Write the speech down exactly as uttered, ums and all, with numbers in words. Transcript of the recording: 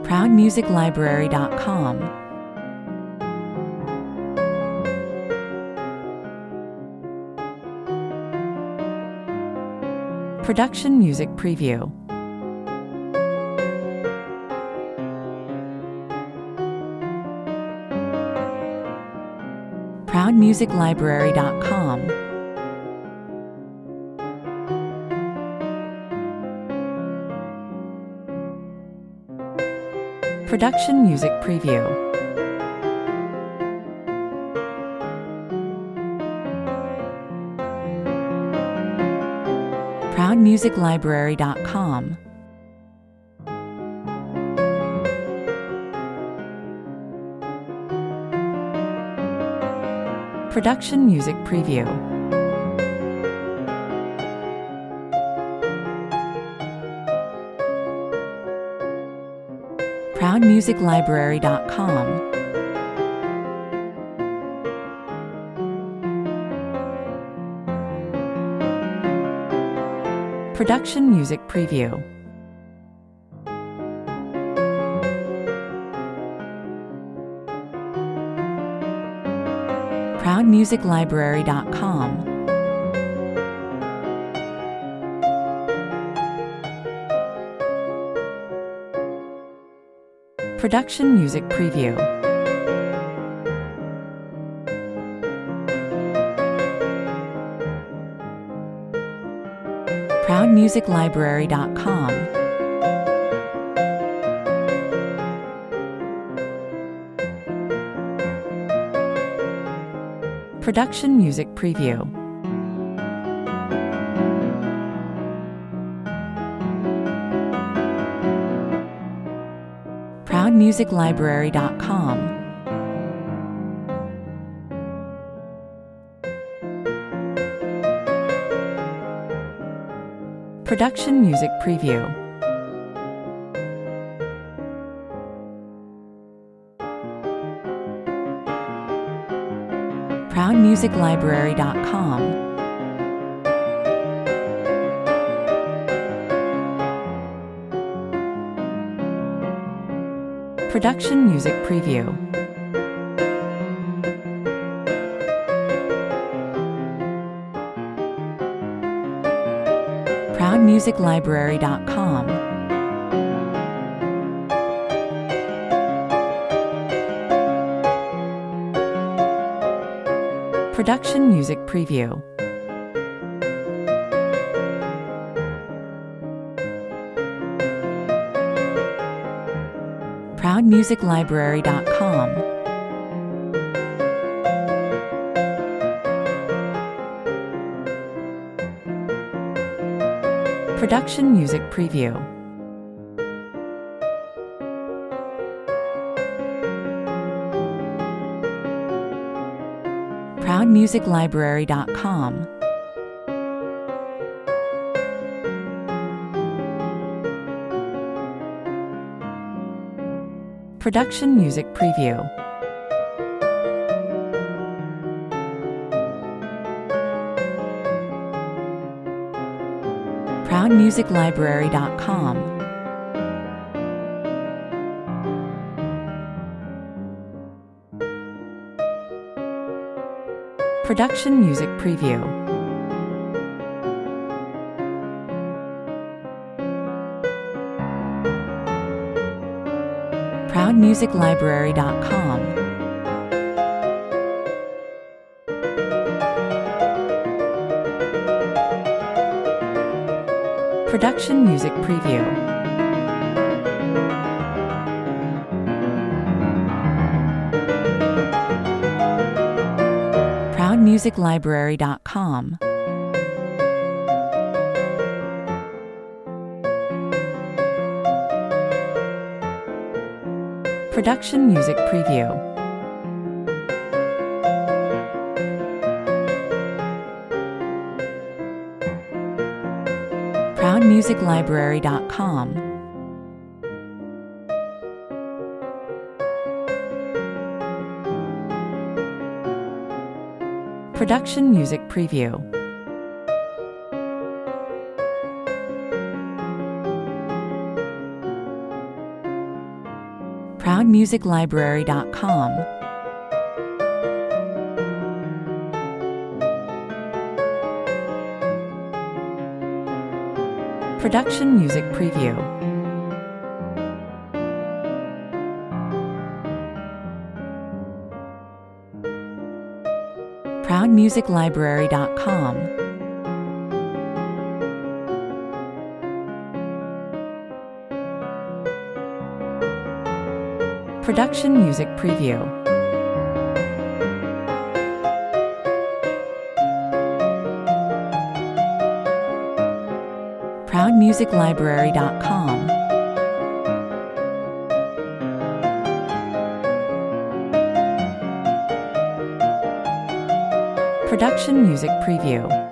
proud music library dot com. Production Music Preview. proud music library dot com. Production Music Preview. proud music library dot com. Production Music Preview. proud music library dot com. Production Music Preview. proud music library dot com. Production Music Preview. proud music library dot com. Production Music Preview. proud music library dot com. Production Music Preview. proud music library dot com. Production Music Preview. proud music library dot com. Production Music Preview. proud music library dot com. Production Music Preview. proud music library dot com. Production Music Preview. proud music library dot com. Production Music Preview. proud music library dot com. Production Music Preview. proud music library dot com. Production Music Preview. proud music library dot com. Production Music Preview. proud music library dot com, Production Music Preview. proud music library dot com, Production Music Preview. proud music library dot com, Production Music Preview.